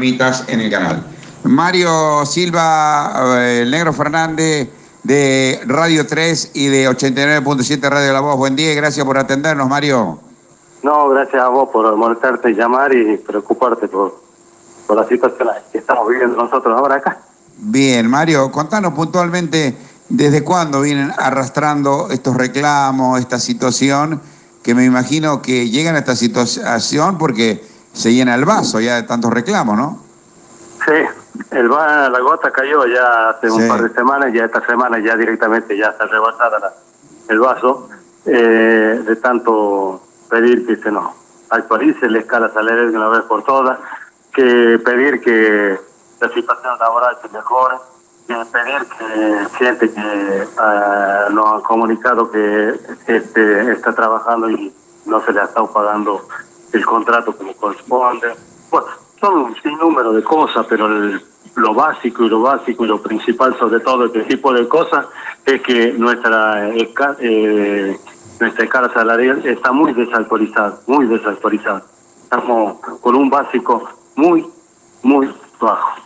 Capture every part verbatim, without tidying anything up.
programitas en el canal. Mario Silva, eh, el Negro Fernández de Radio tres y de ochenta y nueve punto siete Radio La Voz. Buen día y gracias por atendernos, Mario. No, gracias a vos por molestarte y llamar y preocuparte por, por la situación que estamos viviendo nosotros ahora acá. Bien, Mario, contanos puntualmente desde cuándo vienen arrastrando estos reclamos, esta situación, que me imagino que llegan a esta situación porque se llena el vaso ya de tantos reclamos, ¿no? Sí, el va, la gota cayó ya hace sí. un par de semanas, ya esta semana ya directamente ya está rebasada la, el vaso, eh, de tanto pedir que se nos actualice la escala salarial de una vez por todas, que pedir que la situación laboral se mejore, que pedir que gente que uh, nos han comunicado que este, está trabajando y no se le ha estado pagando el contrato como corresponde. Bueno, son un sinnúmero de cosas, pero el, lo básico y lo básico y lo principal sobre todo este tipo de cosas es que nuestra eh, nuestra escala salarial está muy desactualizada, muy desactualizada. Estamos con un básico muy, muy bajo.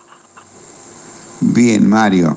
Bien, Mario.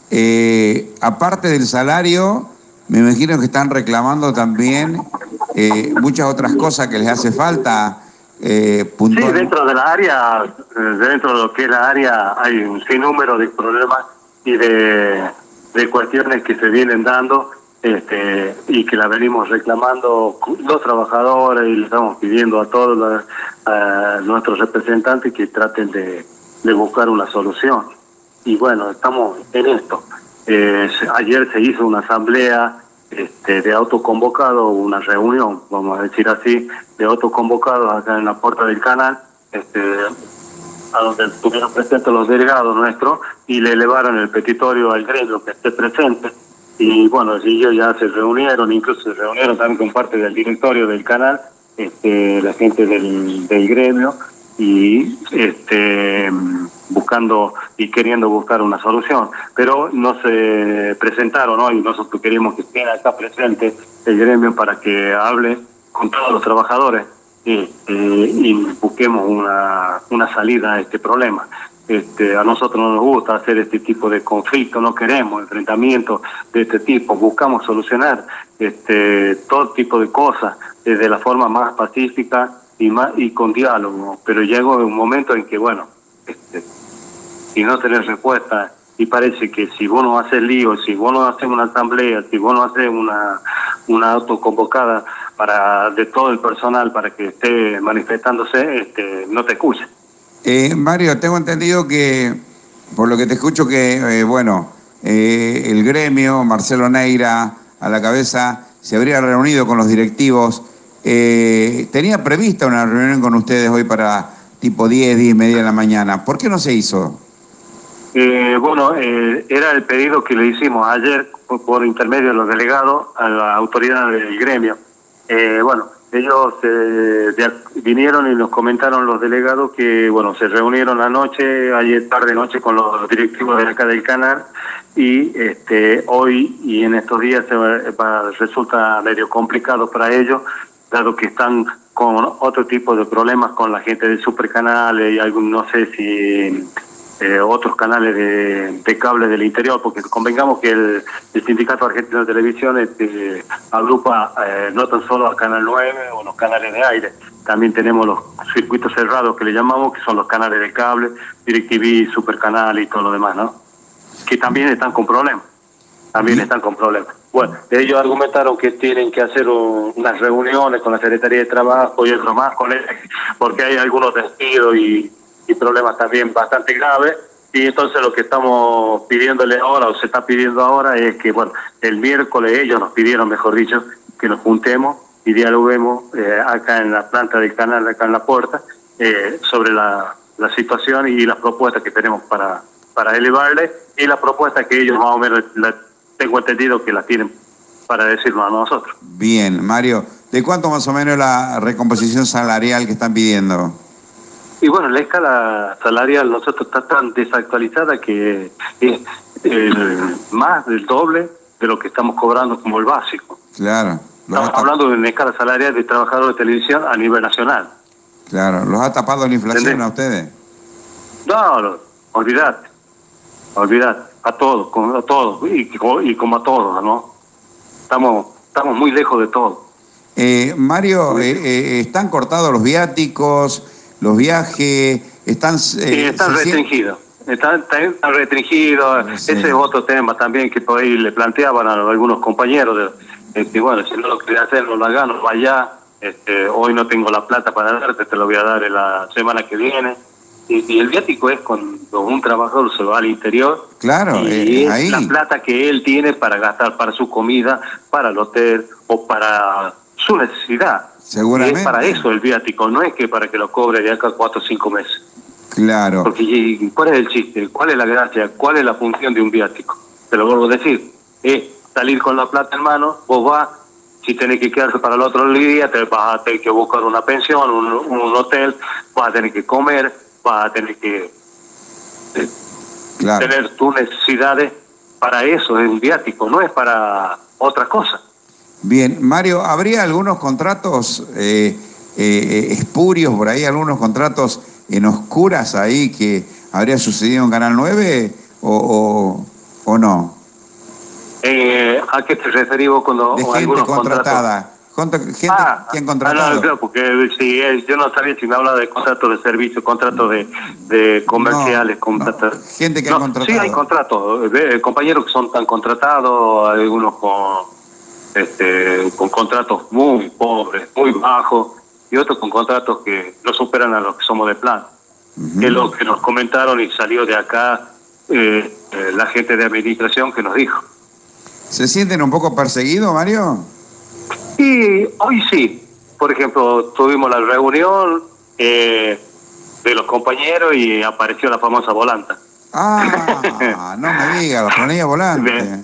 Eh, aparte del salario, me imagino que están reclamando también eh, muchas otras cosas que les hace falta. Eh, sí, dentro de la área, dentro de lo que es la área, hay un sinnúmero de problemas y de, de cuestiones que se vienen dando este, y que la venimos reclamando los trabajadores y le estamos pidiendo a todos los, a nuestros representantes que traten de, de buscar una solución. Y bueno, estamos en esto. Eh, ayer se hizo una asamblea este, de autoconvocados, una reunión, vamos a decir así, de autoconvocados acá en la puerta del canal, este, a donde estuvieron presentes los delegados nuestros y le elevaron el petitorio al gremio que esté presente. Y bueno, ellos ya se reunieron, incluso se reunieron también con parte del directorio del canal, este, la gente del, del gremio, y este buscando y queriendo buscar una solución, pero no se presentaron hoy, nosotros queríamos que estén acá presentes el gremio para que hable con todos los trabajadores y, eh, y busquemos una, una salida a este problema. Este, a nosotros no nos gusta hacer este tipo de conflicto, no queremos enfrentamientos de este tipo, buscamos solucionar este, todo tipo de cosas eh, de la forma más pacífica y más y con diálogo, pero llegó un momento en que, bueno, este, si no tenés respuesta y parece que si vos no haces lío, si vos no haces una asamblea, si vos no haces una, una autoconvocada para de todo el personal para que esté manifestándose, este, no te escucha. Eh, Mario, tengo entendido que, por lo que te escucho, que, eh, bueno, eh, el gremio, Marcelo Neira, a la cabeza, se habría reunido con los directivos. Eh, tenía prevista una reunión con ustedes hoy para tipo diez, diez y media de la mañana. ¿Por qué no se hizo? Eh, bueno, eh, era el pedido que le hicimos ayer por, por intermedio de los delegados a la autoridad del gremio. Eh, bueno, ellos eh, vinieron y nos comentaron los delegados que, bueno, se reunieron anoche, ayer tarde noche con los directivos de acá del canal y este hoy y en estos días se va, va, resulta medio complicado para ellos, dado que están con otro tipo de problemas con la gente del Supercanal y algún, no sé si eh, otros canales de, de cable del interior, porque convengamos que el, el Sindicato Argentino de Televisión este, agrupa eh, no tan solo a Canal nueve o los canales de aire, también tenemos los circuitos cerrados que le llamamos, que son los canales de cable, DirecTV, Supercanal y todo lo demás, ¿no? Que también están con problemas, también están con problemas. Bueno, ellos argumentaron que tienen que hacer un, unas reuniones con la Secretaría de Trabajo y otro más con él, porque hay algunos despidos y, y problemas también bastante graves, y entonces lo que estamos pidiéndole ahora, o se está pidiendo ahora, es que, bueno, el miércoles ellos nos pidieron, mejor dicho, que nos juntemos y dialoguemos eh, acá en la planta del canal, acá en la puerta, eh, sobre la, la situación y las propuestas que tenemos para, para elevarle, y la propuesta que ellos más o menos la, tengo entendido que la tienen para decirnos a nosotros. Bien, Mario, ¿de cuánto más o menos la recomposición salarial que están pidiendo? Y bueno, la escala salarial nosotros está tan desactualizada que es el, más del doble de lo que estamos cobrando como el básico. Claro. Estamos hablando de una escala salarial de trabajadores de televisión a nivel nacional. Claro, ¿los ha tapado la inflación ¿entendés? A ustedes? No, no, olvidate, olvidate, a todos, a todos, y, y como a todos, ¿no? Estamos, estamos muy lejos de todo. Eh, Mario, eh, eh, ¿están cortados los viáticos, los viajes? Están, eh, sí, están restringidos, están, están restringidos. Sí. Ese es otro tema también que por ahí le planteaban a algunos compañeros, de, de que bueno, si no lo quería hacer, no lo hagan, no vaya, este, hoy no tengo la plata para darte, te lo voy a dar en la semana que viene. Y, y el viático es cuando un trabajador se va al interior, claro, y eh, es ahí. la plata que él tiene para gastar para su comida, para el hotel o para su necesidad. Seguramente. Y es para eso el viático, no es que para que lo cobre de acá cuatro o cinco meses. Claro. Porque ¿cuál es el chiste? ¿Cuál es la gracia? ¿Cuál es la función de un viático? Te lo vuelvo a decir, es salir con la plata en mano, vos vas, si tenés que quedarse para el otro día, te vas a tener que buscar una pensión, un, un hotel, vas a tener que comer, vas a tener que eh, claro. tener tus necesidades. Para eso es un viático, no es para otra cosa. Bien, Mario, ¿habría algunos contratos eh, eh, espurios por ahí, algunos contratos en oscuras ahí que habría sucedido en Canal nueve o, o, o no? Eh, ¿A qué te referís vos cuando de gente algunos contratada? Contra, gente ah, que han contratado. Ah, no, claro, porque si eh, yo no sabía si me habla de contratos de servicio, contratos de, de comerciales, no, contratos. No, gente que no, han contratado. Sí, hay contratos, eh, compañeros que son tan contratados, algunos con este con contratos muy pobres, muy bajos, y otros con contratos que no superan a los que somos de plan. Uh-huh. Que es lo que nos comentaron y salió de acá eh, eh, la gente de administración que nos dijo. ¿Se sienten un poco perseguidos, Mario? Y hoy sí. Por ejemplo, tuvimos la reunión eh, de los compañeros y apareció la famosa volanta. Ah, no me digas, la planilla volante.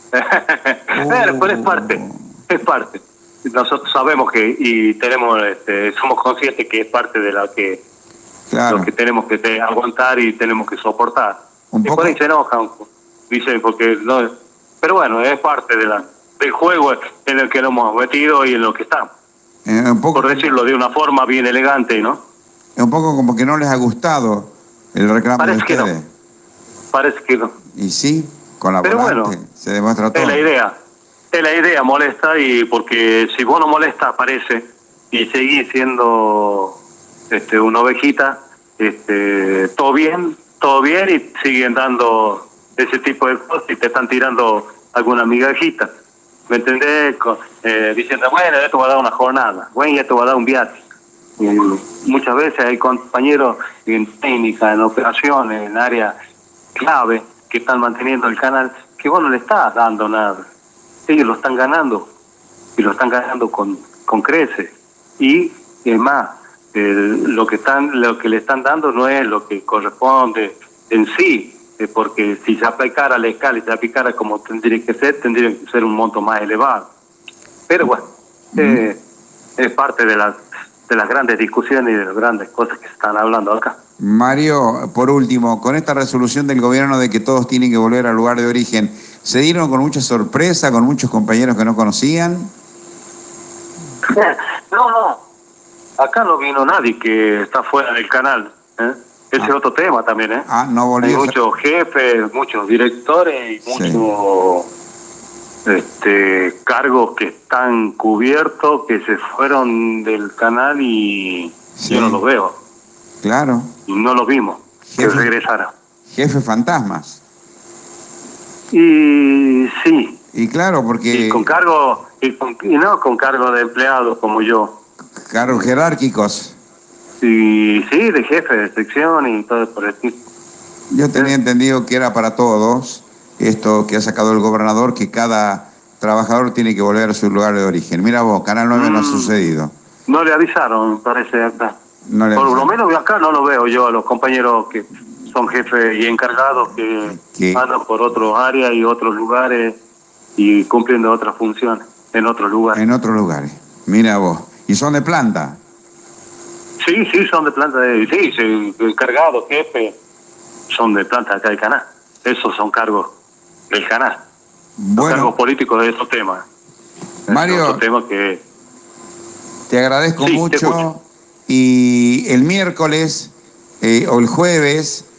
Pero, pero es parte, es parte. Nosotros sabemos que y tenemos, este, somos conscientes que es parte de lo que, claro. lo que tenemos que te, aguantar y tenemos que soportar. Un y poco... por ahí se enojan, dicen, porque no, pero bueno, es parte de la del juego en el que nos hemos metido y en lo que estamos. Eh, un poco, por decirlo de una forma bien elegante, ¿no? Es un poco como que no les ha gustado el reclamo Parece de ustedes. Que no. Parece que no. Y sí, con la Pero volante bueno, se demuestra todo. Es la idea, es la idea, molesta, y porque si vos no molestas, aparece, y seguís siendo este, una ovejita, este, todo bien, todo bien, y siguen dando ese tipo de cosas y te están tirando alguna migajita. ¿Me entendés? Eh, diciendo, bueno, esto va a dar una jornada, bueno, esto va a dar un viaje. Y muchas veces hay compañeros en técnica, en operaciones, en áreas clave, que están manteniendo el canal, que vos no le estás dando nada. Ellos lo están ganando, y lo están ganando con, con creces. Y, es más, eh, lo que están lo que le están dando no es lo que corresponde en sí, eh, porque si se aplicara la escala y se aplicara como tendría que ser, tendría que ser un monto más elevado. Pero bueno, eh, mm. es parte de las de las grandes discusiones y de las grandes cosas que se están hablando acá. Mario, por último, con esta resolución del gobierno de que todos tienen que volver al lugar de origen, ¿se dieron con mucha sorpresa, con muchos compañeros que no conocían? No, no. Acá no vino nadie que está fuera del canal. ¿eh? Ese ah. es otro tema también, ¿eh? Ah, no volvió. Hay muchos jefes, muchos directores y muchos sí. este, cargos que están cubiertos, que se fueron del canal y sí. yo no los veo. Claro. Y no los vimos, jefe, que regresaran. Jefe fantasmas. Y sí. Y claro, porque... Y con cargo, y, con, y no con cargo de empleados como yo. Cargos jerárquicos. Y sí, de jefe de sección y todo por el tipo. Yo tenía ¿Sí? entendido que era para todos, esto que ha sacado el gobernador, que cada trabajador tiene que volver a su lugar de origen. Mira vos, Canal nueve mm, no ha sucedido. No le avisaron, parece, acá. No le por avisaron. lo menos acá no lo veo yo a los compañeros que son jefes y encargados que ¿Qué? andan por otros áreas y otros lugares y cumpliendo otras funciones en otros lugares. En otros lugares. Mira vos. ¿Y son de planta? Sí, sí, son de planta. De, sí, sí, encargados, jefes, son de planta acá del canal. Esos son cargos del canal. Bueno. Los cargos políticos de esos temas. Mario, esos temas que... te agradezco sí, mucho. Te y el miércoles eh, o el jueves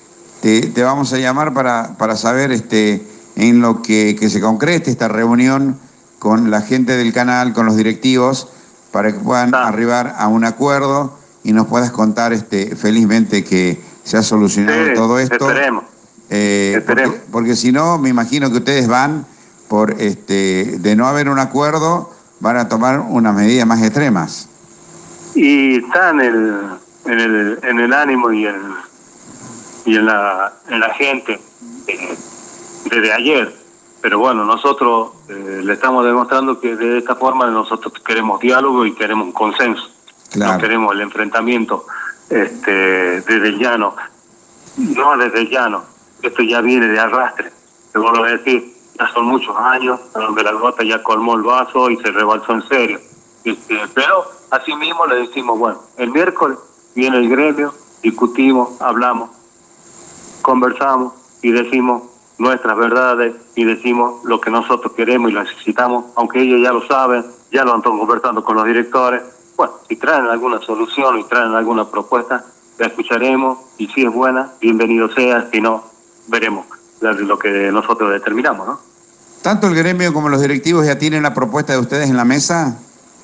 te, te vamos a llamar para, para saber este, en lo que, que se concrete esta reunión con la gente del canal, con los directivos, para que puedan Ah. arribar a un acuerdo y nos puedas contar este, felizmente que se ha solucionado Sí, todo esto. esperemos. Eh, esperemos. Porque, porque si no, me imagino que ustedes van por, este, de no haber un acuerdo, van a tomar unas medidas más extremas. Y está en el, en el, en el ánimo y en, y en la, en la gente eh, desde ayer. Pero bueno, nosotros eh, le estamos demostrando que de esta forma nosotros queremos diálogo y queremos un consenso. Claro. No queremos el enfrentamiento este, desde el llano. No desde el llano. Esto ya viene de arrastre. Te vuelvo a decir, ya son muchos años donde la gota ya colmó el vaso y se rebalsó en serio. Este, pero así mismo le decimos, bueno, el miércoles viene el gremio, discutimos, hablamos, conversamos y decimos nuestras verdades y decimos lo que nosotros queremos y lo necesitamos, aunque ellos ya lo saben, ya lo han estado conversando con los directores. Bueno, si traen alguna solución y traen alguna propuesta, la escucharemos y si es buena, bienvenido sea, si no, veremos lo que nosotros determinamos, ¿no? ¿Tanto el gremio como los directivos ya tienen la propuesta de ustedes en la mesa?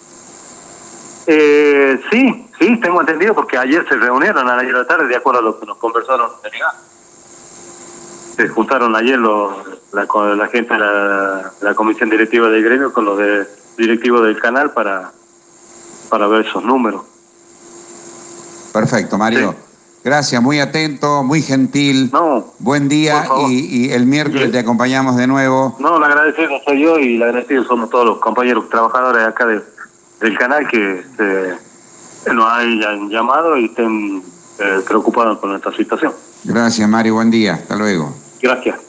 Eh, sí, sí, tengo entendido porque ayer se reunieron a las diez de la tarde de acuerdo a lo que nos conversaron en Enigá. Se juntaron ayer los, la, la gente de la, la comisión directiva del gremio con los de, directivos del canal para, para ver esos números. Perfecto, Mario. Sí. Gracias, muy atento, muy gentil. No, buen día y, y el miércoles sí. te acompañamos de nuevo. No, el agradecido soy yo y el agradecido somos todos los compañeros trabajadores acá de, del canal que se, nos hayan llamado y estén eh, preocupados por nuestra situación. Gracias, Mario. Buen día. Hasta luego. Gracias.